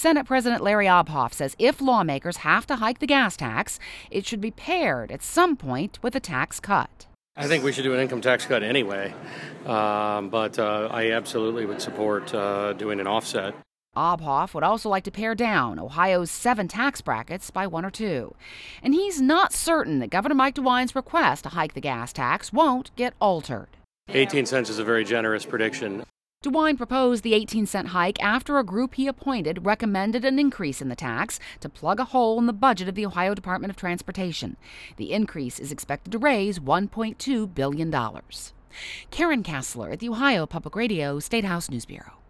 Senate President Larry Obhoff says if lawmakers have to hike the gas tax, it should be paired at some point with a tax cut. I think we should do an income tax cut anyway, but I absolutely would support doing an offset. Obhoff would also like to pare down Ohio's 7 tax brackets by 1 or 2. And he's not certain that Governor Mike DeWine's request to hike the gas tax won't get altered. 18 cents is a very generous prediction. DeWine proposed the 18-cent hike after a group he appointed recommended an increase in the tax to plug a hole in the budget of the Ohio Department of Transportation. The increase is expected to raise $1.2 billion. Karen Kassler at the Ohio Public Radio State House News Bureau.